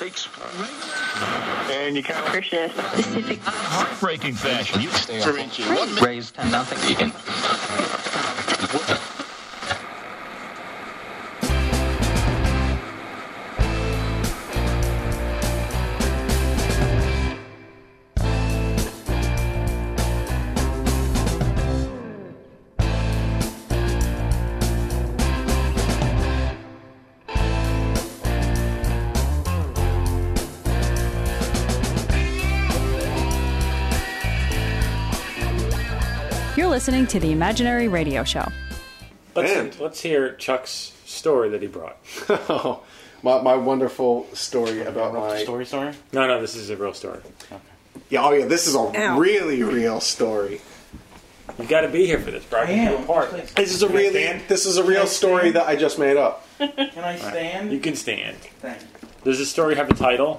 takes and you kind of Christian specific heartbreaking fashion. You stay raised 10-0. You're listening to the Imaginary Radio Show. Let's hear Chuck's story that he brought. my wonderful story about my... Story? No, this is a real story. Okay. Yeah, this is a really real story. You got to be here for this, bro. This is a real story that I just made up. Can I stand? You can stand. Thank you. Does the story have a title?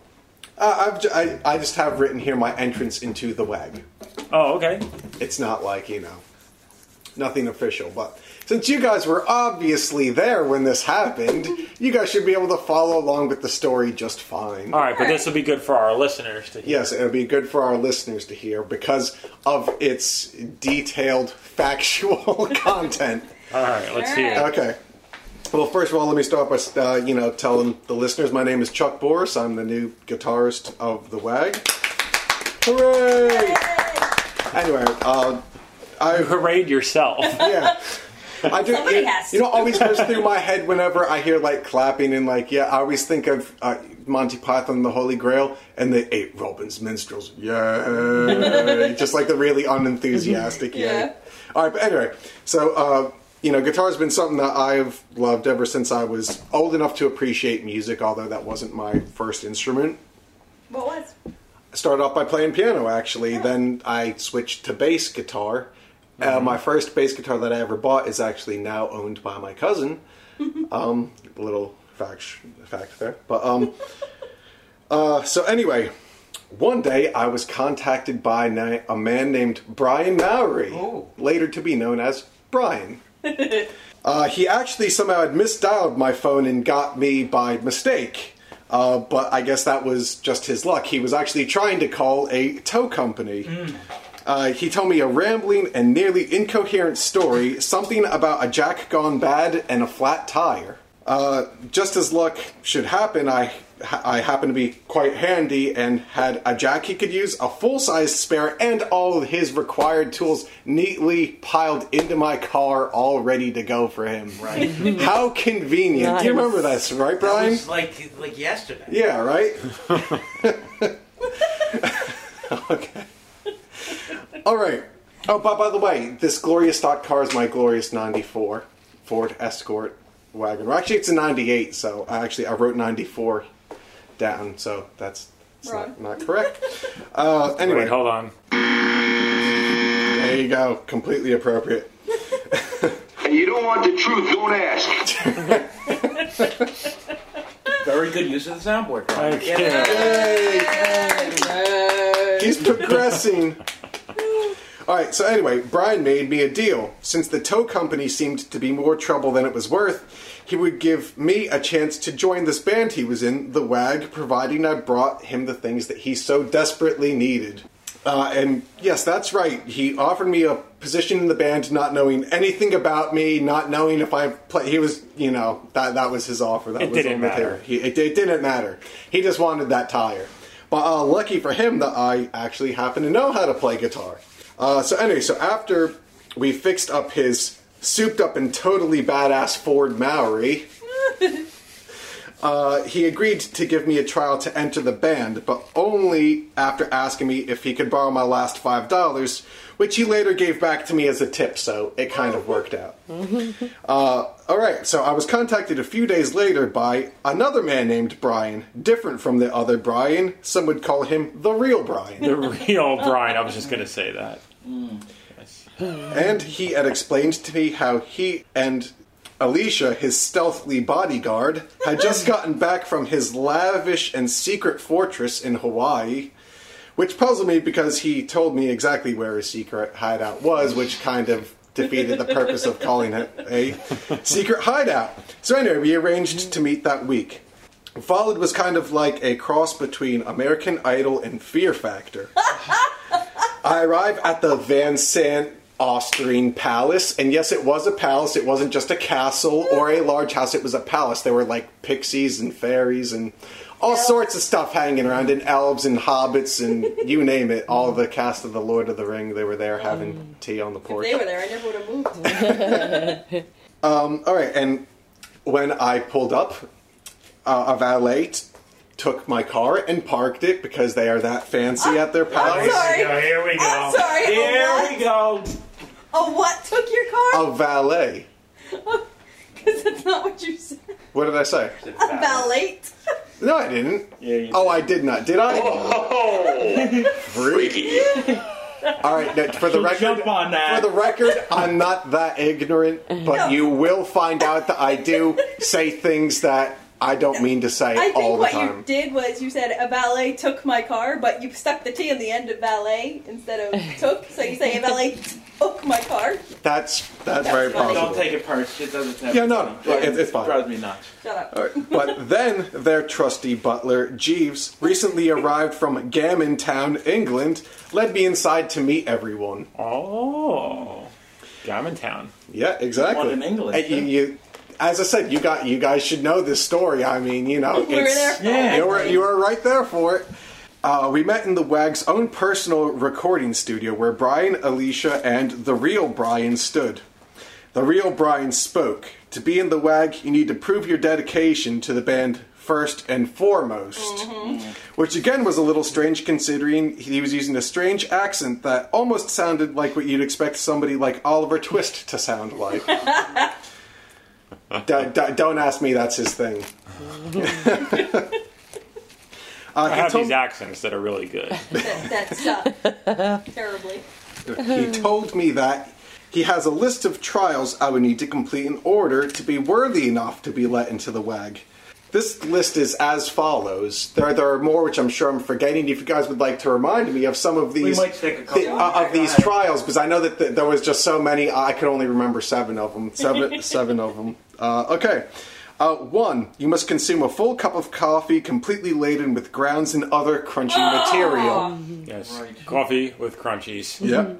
I just have written here my entrance into the WAG. Oh, okay. It's not like, nothing official. But since you guys were obviously there when this happened, you guys should be able to follow along with the story just fine. All right, but this will be good for our listeners to hear. Yes, it'll be good for our listeners to hear because of its detailed, factual content. All right, let's hear it. Okay. Well, first of all, let me start by, telling the listeners my name is Chuck Boris. I'm the new guitarist of the WAG. Hooray! Anyway, You hurrayed yourself. Yeah. I do. Somebody has to. Always goes through my head whenever I hear clapping and I always think of Monty Python and the Holy Grail and the 8 Robin's Minstrels. Yeah. Just like the really unenthusiastic. Yeah. All right, but anyway, so guitar's been something that I've loved ever since I was old enough to appreciate music, although that wasn't my first instrument. What was? I started off by playing piano, actually. Oh. Then I switched to bass guitar. My first bass guitar that I ever bought is actually now owned by my cousin. Little fact there. But so anyway, one day I was contacted by a man named Brian Mowry, later to be known as Brian. He actually somehow had misdialed my phone and got me by mistake. But I guess that was just his luck. He was actually trying to call a tow company. He told me a rambling and nearly incoherent story, something about a jack gone bad and a flat tire. Just as luck should happen, I happened to be quite handy and had a jack he could use, a full-size spare, and all of his required tools neatly piled into my car, all ready to go for him. Right? How convenient! Nice. Do you remember this, right, Brian? That was like yesterday. Yeah, right? Okay. All right. Oh, but by the way, this glorious stock car is my glorious 94 Ford Escort wagon. Well, actually, it's a 98, so I wrote 94 down, so that's not correct. Anyway. Wait, hold on. There you go. Completely appropriate. And you don't want the truth, don't ask. Very good use of the soundboard. Yay! He's progressing. Alright, so anyway, Brian made me a deal. Since the tow company seemed to be more trouble than it was worth, he would give me a chance to join this band he was in, the WAG, providing I brought him the things that he so desperately needed. And yes, that's right. He offered me a position in the band, not knowing anything about me, not knowing if I play. He was, that was his offer. That it was didn't matter. It didn't matter. He just wanted that tire. But lucky for him that I actually happen to know how to play guitar. So after we fixed up his souped up and totally badass Ford Mowry, he agreed to give me a trial to enter the band, but only after asking me if he could borrow my last $5, which he later gave back to me as a tip, so it kind of worked out. Alright, so I was contacted a few days later by another man named Brian, different from the other Brian. Some would call him the real Brian. The real Brian, I was just going to say that. Yes. And he had explained to me how he and Alicia, his stealthy bodyguard, had just gotten back from his lavish and secret fortress in Hawaii, which puzzled me because he told me exactly where his secret hideout was, which kind of defeated the purpose of calling it a secret hideout. So anyway, we arranged to meet that week. Followed was kind of like a cross between American Idol and Fear Factor. I arrive at the Van Sant Austrian Palace, and yes, it was a palace. It wasn't just a castle or a large house. It was a palace. There were like pixies and fairies and all sorts of stuff hanging around, and elves and hobbits and you name it. All the cast of the Lord of the Ring, they were there having tea on the porch. If they were there, I never would have moved. All right, and when I pulled up, a valet took my car and parked it because they are that fancy at their palace. sorry. Here we go. I'm sorry. Here we go. Oh, what took your car? A valet. Because that's not what you said. What did I say? A valet. No, I didn't. Yeah, you Oh, I did not. Did I? Oh, freaky. All right. Now, for the So record, jump on that. For the record, I'm not that ignorant, but you will find out that I do say things that I don't mean to say I think all the what time. you did was you said a valet took my car, but you stuck the T on the end of valet instead of took. So you say a valet took my car. That's very funny. possible. Don't take it personally. It doesn't have Yeah, no, funny. it's fine. It drives me nuts. Shut up. All right, but then their trusty butler, Jeeves, recently arrived from Gammon Town, England, led me inside to meet everyone. Oh, Gammon Town. Yeah, exactly. One in England, And too. you, as I said, you guys should know this story. I mean, you know, We were there for it. you were right there for it. We met in the WAG's own personal recording studio where Brian, Alicia, and the real Brian stood. The real Brian spoke. To be in the WAG, you need to prove your dedication to the band first and foremost. Which again was a little strange considering he was using a strange accent that almost sounded like what you'd expect somebody like Oliver Twist to sound like. Don't ask me, that's his thing. I have told- these accents that are really good. That's terribly. He told me that he has a list of trials I would need to complete in order to be worthy enough to be let into the WAG. This list is as follows. There are more which I'm sure I'm forgetting. If you guys would like to remind me of some of these might take a couple. of these trials, because I know that there was just so many, I could only remember 7 of them. Seven of them. Okay. 1. You must consume a full cup of coffee completely laden with grounds and other crunchy material. Yes, Right. coffee with crunchies. Yep.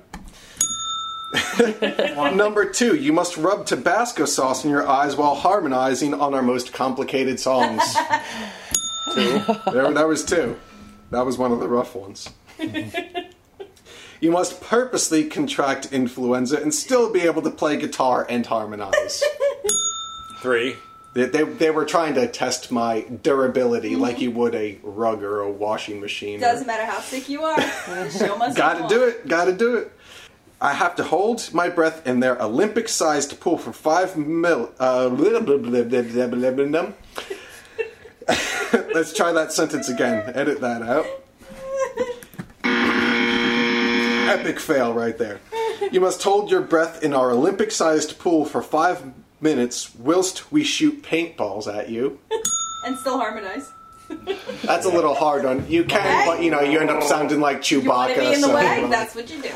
Number 2, you must rub Tabasco sauce in your eyes while harmonizing on our most complicated songs. 2. That was 2. That was one of the rough ones. You must purposely contract influenza and still be able to play guitar and harmonize. 3. They were trying to test my durability like you would a rug or a washing machine. Doesn't matter how sick you are. The show must go Gotta on. do it. Gotta do it. I have to hold my breath in their Olympic-sized pool for 5 Let's try that sentence again. Edit that out. Epic fail right there. You must hold your breath in our Olympic-sized pool for 5 minutes whilst we shoot paintballs at you. And still harmonize. That's a little hard on you. Can, but you know, you end up sounding like Chewbacca. You want to be in the so- WAG? That's what you do.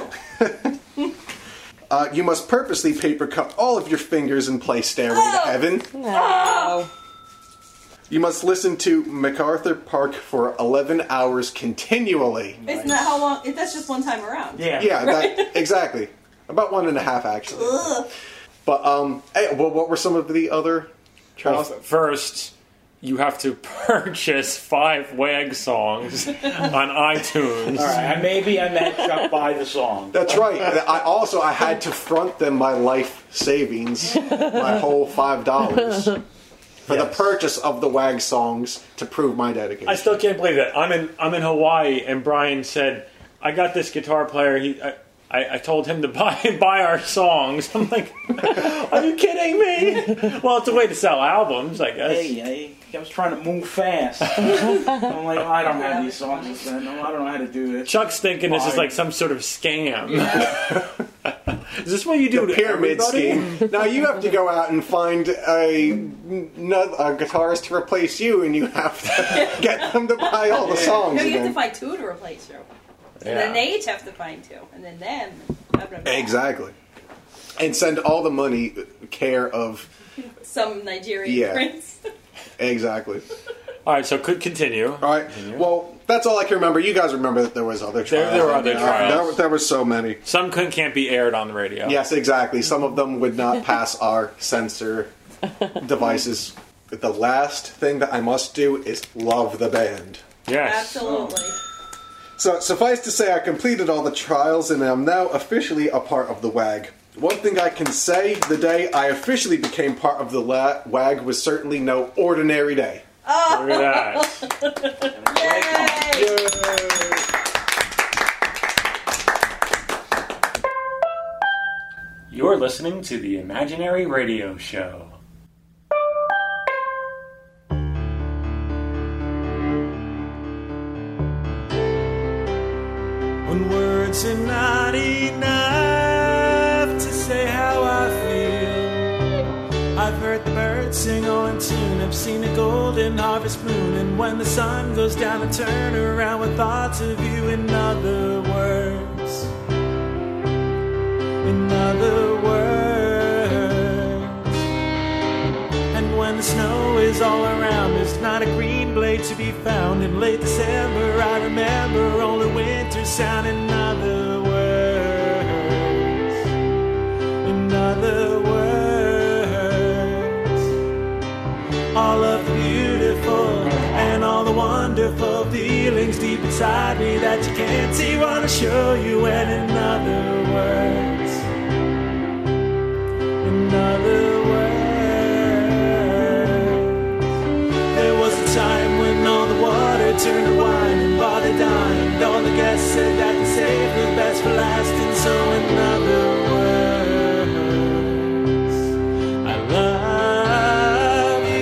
You must purposely paper cut all of your fingers and play Stairway to Heaven. No. You must listen to MacArthur Park for 11 hours continually. Isn't that how long? That's just one time around. Yeah. Yeah, that, exactly. About 1.5 actually. Ugh. But hey, well, what were some of the other Well, trials? first, you have to purchase 5 WAG songs on iTunes. All right. Maybe I meant Chuck buy the song. That's right. I had to front them my life savings, my whole $5 for the Yes. purchase of the WAG songs to prove my dedication. I still can't believe that. I'm in Hawaii, and Brian said, "I got this guitar player. I told him to buy our songs." I'm like, "Are you kidding me?" Well, it's a way to sell albums, I guess. Hey, I was trying to move fast. I'm like, I don't have these songs. I don't know how to do this. Chuck's thinking this is like some sort of scam. Is this what you do The to pyramid everybody? scheme. Now you have to go out and find a guitarist to replace you, and you have to get them to buy all the songs No, you have to again. find 2 to replace you. And Yeah. then they each have to find 2. And then them. Blah, blah, blah. Exactly. And send all the money care of Some Nigerian Yeah. prince. exactly. All right, so could continue. All right. Well, that's all I can remember. You guys remember that there was other trials. There were other trials. There were so many. Some can't be aired on the radio. Yes, exactly. Some of them would not pass our censor devices. The last thing that I must do is love the band. Yes. Absolutely. So, suffice to say, I completed all the trials and am now officially a part of the WAG. One thing I can say, the day I officially became part of the WAG was certainly no ordinary day. Look at that. Yay! You're listening to the Imaginary Radio Show. When words are not enough to say how I feel, I've heard the birds sing on tune, I've seen a golden harvest moon, and when the sun goes down I turn around with thoughts of you. In other words, and when the snow is all around, there's not a green blade to be found. In late December I remember only winter sound. In other words, all of the beautiful and all the wonderful feelings deep inside me that you can't see, wanna show you. And in other words, there was a time when all the water turned to wine and bar the dime, and all the guests said that the save the best for last. And so in other words, I love you,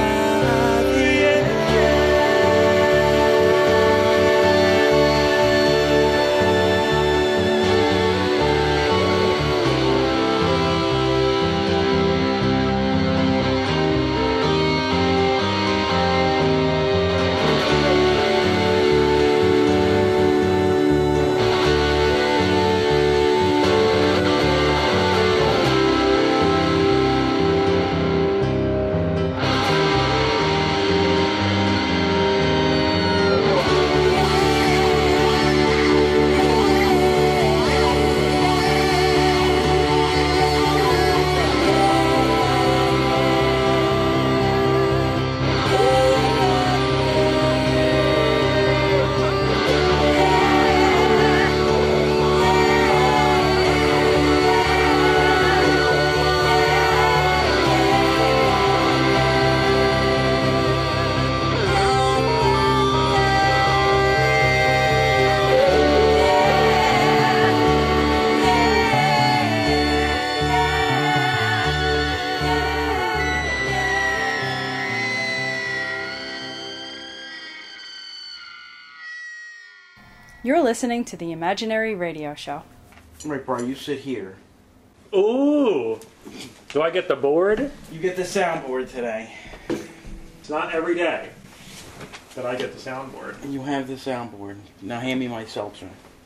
You're listening to the Imaginary Radio Show. All right, Brian, you sit here. Ooh. Do I get the board? You get the soundboard today. It's not every day that I get the soundboard. You have the soundboard. Now hand me my seltzer.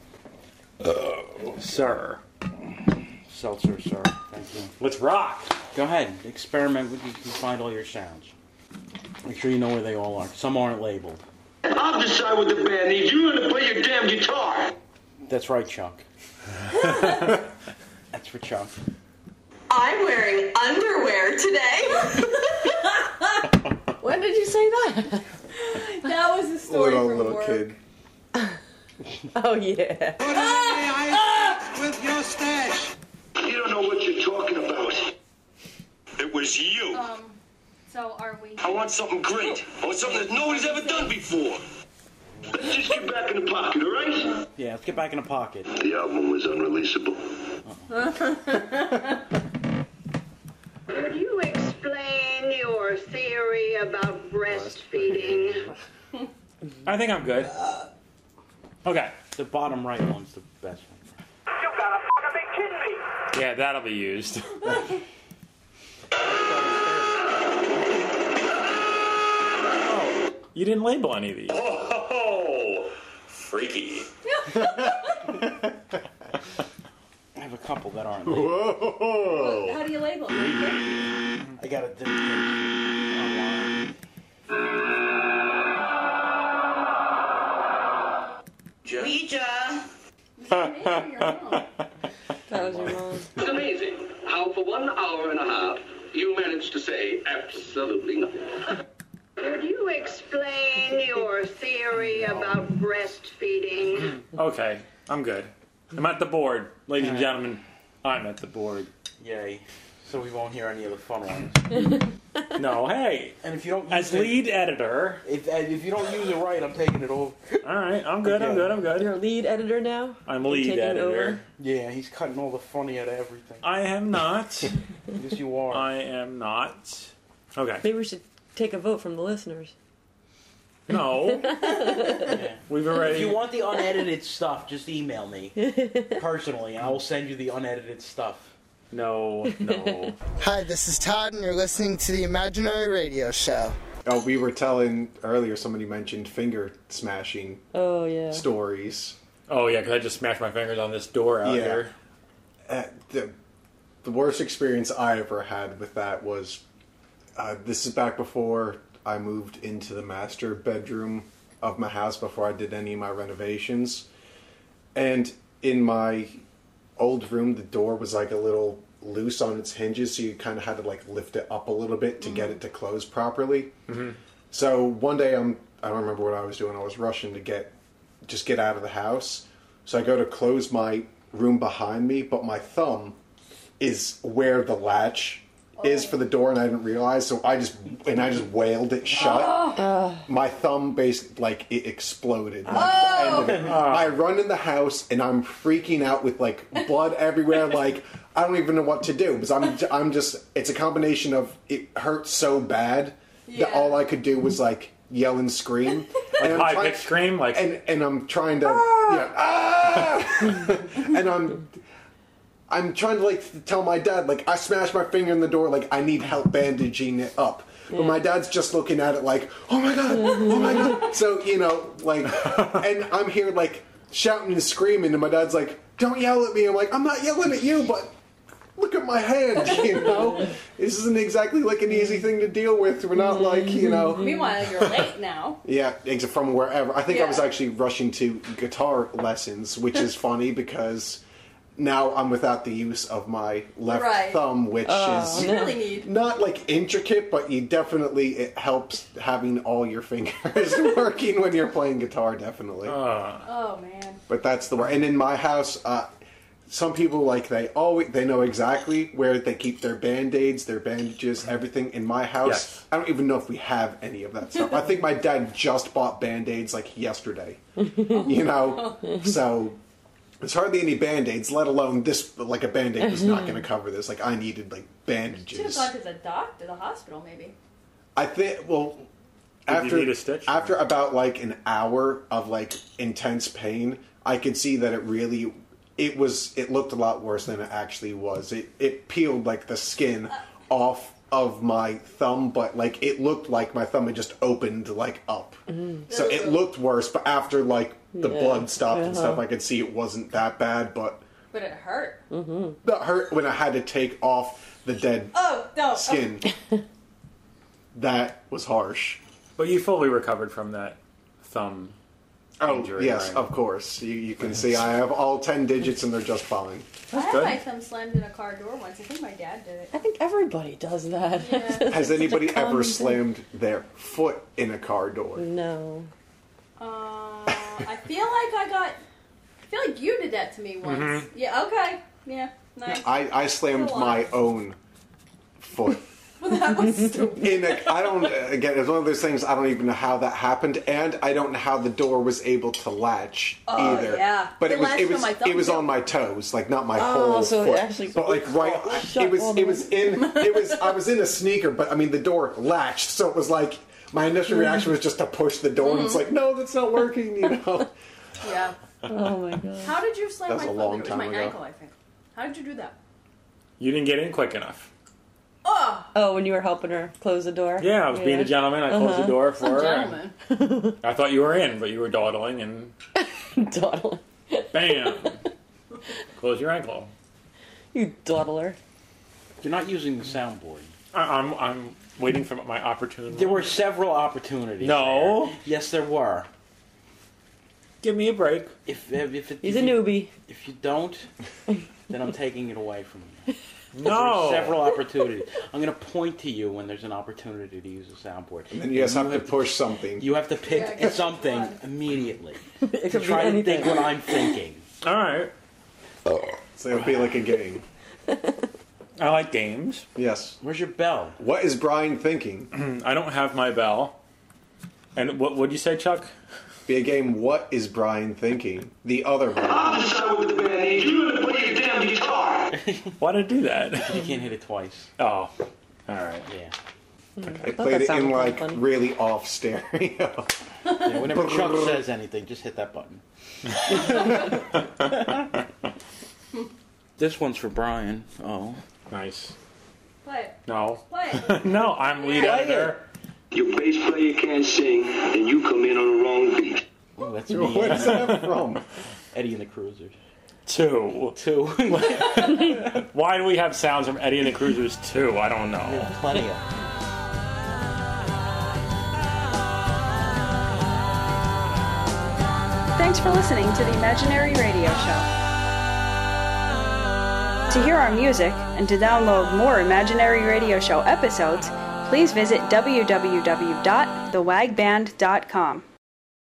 Sir. Seltzer, sir. Thank you. Let's rock. Go ahead. Experiment with you. You find all your sounds. Make sure you know where they all are. Some aren't labeled. I'll decide what the band needs. You learn to play your damn guitar. That's right, Chuck. That's for Chuck. I'm wearing underwear today. When did you say that? That was a story from little work. kid. Oh, yeah. With your stash. You don't know what you're talking about. It was you. So are we... I want something great. I want something that nobody's ever done before. Let's just get back in the pocket, all right? Yeah, let's get back in the pocket. The album was unreleasable. Could you explain your theory about breastfeeding? I think I'm good. Okay. The bottom right one's the best one. You gotta fucking be kidding me! Yeah, that'll be used. Oh, you didn't label any of these. Oh, freaky. I have a couple that aren't labeled. Whoa! How do you label them? I got a online. That was your mom. It's amazing how for 1 hour and a half you managed to say absolutely nothing. Could you explain your theory about breastfeeding? Okay, I'm good. I'm at the board. Ladies and gentlemen, I'm at the board. Yay. So we won't hear any of the fun ones. No, hey. And if you don't use As lead editor... If you don't use it right, I'm taking it over. Alright, I'm good, I'm good. You're a lead editor now? I'm lead taking editor. over? Yeah, he's cutting all the funny out of everything. I am not. Yes, you are. I am not. Okay. Maybe we should take a vote from the listeners. No. Yeah. We've already... If you want the unedited stuff, just email me. Personally, I will send you the unedited stuff. No. Hi, this is Todd, and you're listening to the Imaginary Radio Show. Oh, we were telling earlier, somebody mentioned finger smashing stories. Oh, yeah, because I just smashed my fingers on this door out here. The worst experience I ever had with that was, this is back before I moved into the master bedroom of my house, before I did any of my renovations. And in my old room, the door was like a little loose on its hinges, so you kind of had to like lift it up a little bit to get it to close properly. Mm-hmm. So one day I don't remember what I was doing. I was rushing to get out of the house. So I go to close my room behind me, but my thumb is where the latch is for the door, and I didn't realize. So I just wailed it shut. My thumb basically, like, it exploded. Like, the end of it. I run in the house and I'm freaking out with like blood everywhere. Like, I don't even know what to do, because I'm just. It's a combination of it hurts so bad that all I could do was like yell and scream. Like high-pitched scream, like, and I'm trying to and I'm trying to like tell my dad, like, I smashed my finger in the door, like, I need help bandaging it up. But my dad's just looking at it like, oh my god. So, like, and I'm here like shouting and screaming, and my dad's like, don't yell at me. I'm like, I'm not yelling at you, but look at my hand, This isn't exactly like an easy thing to deal with. We're not like, Meanwhile, you're late now. Yeah, from wherever. I think I was actually rushing to guitar lessons, which is funny because now I'm without the use of my left thumb, which is you really need. Not like intricate, but it helps having all your fingers working when you're playing guitar, definitely. Oh man. But that's the way. And in my house, some people, like, they know exactly where they keep their Band-Aids, their bandages, everything. In my house, I don't even know if we have any of that stuff. I think my dad just bought Band-Aids like yesterday. So there's hardly any Band-Aids, let alone this. Like, a Band-Aid was not going to cover this. Like, I needed like bandages. Should have gone to the doctor, the hospital, maybe. I think. Well, Did you need a stitch? After about like an hour of like intense pain, I could see that it looked a lot worse than it actually was. It peeled like the skin off of my thumb, but like it looked like my thumb had just opened like up. So it looked worse, but after like the blood stopped and stuff, I could see it wasn't that bad, but it hurt. It hurt when I had to take off the dead skin. That was harsh. But you fully recovered from that thumb injury, yes, right? Of course. You can see I have all 10 digits and they're just fine. I had my thumb slammed in a car door once. I think my dad did it. I think everybody does that. Yeah. Has anybody ever slammed their foot in a car door? No. I feel like you did that to me once. Mm-hmm. Yeah, okay. Yeah, nice. I slammed my own foot. That was stupid. Again, it's one of those things, I don't even know how that happened, and I don't know how the door was able to latch either. Yeah. But it was on my toes, like not my whole foot. It actually but like I was in a sneaker, but I mean the door latched, so it was like my initial reaction was just to push the door, and it's like, no, that's not working, Yeah. Oh my god. How did you slam my foot? That was a long It time was my ago. ankle, I think. How did you do that? You didn't get in quick enough. Oh, when you were helping her close the door? Yeah, I was being a gentleman. I closed the door for her. Gentleman. I thought you were in, but you were dawdling and... Dawdling. Bam! Close your ankle. You dawdler. You're not using the soundboard. I'm waiting for my opportunity. There were several opportunities. No. There. Yes, there were. give me a break. He's a newbie. If you don't, then I'm taking it away from you. No. There's several opportunities. I'm going to point to you when there's an opportunity to use a soundboard. And then you guys have to push something. You have to pick something immediately. It to could try be to think anything. what I'm thinking. All right. So it'll be like a game. I like games. Yes. Where's your bell? What is Brian thinking? I don't have my bell. And what would you say, Chuck? Be a game. What is Brian thinking? The other Brian. I'll decide what the band needs. You gonna play your damn guitar. Why did I do that? You can't hit it twice. Oh. All right. Yeah. I played it in like really off stereo. Yeah, whenever Chuck says anything, just hit that button. This one's for Brian. Oh. Nice. Play it. No. Play it. No, I'm lead editor. Your bass player can't sing, and you come in on the wrong beat. Oh, that's Where's that from? Eddie and the Cruisers. 2. Why do we have sounds from Eddie and the Cruisers 2? I don't know. There's plenty of them. Thanks for listening to the Imaginary Radio Show. To hear our music and to download more Imaginary Radio Show episodes, please visit www.thewagband.com.